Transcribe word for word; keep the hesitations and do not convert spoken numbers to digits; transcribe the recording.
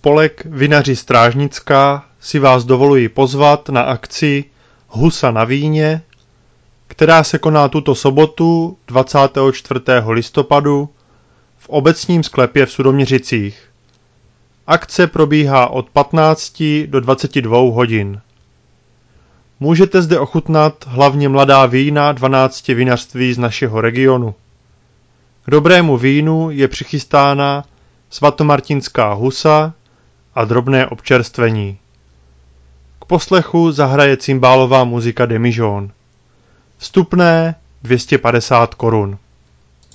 spolek Vinaři Strážnická si vás dovolují pozvat na akci Husa na víně, která se koná tuto sobotu dvacátého čtvrtého listopadu v obecním sklepě v Sudoměřicích. Akce probíhá od patnácti do dvaceti dvou hodin. Můžete zde ochutnat hlavně mladá vína dvanácti vinařství z našeho regionu. K dobrému vínu je přichystána svatomartinská husa a drobné občerstvení. K poslechu zahraje cymbálová muzika demižón. Vstupné dvě stě padesát korun.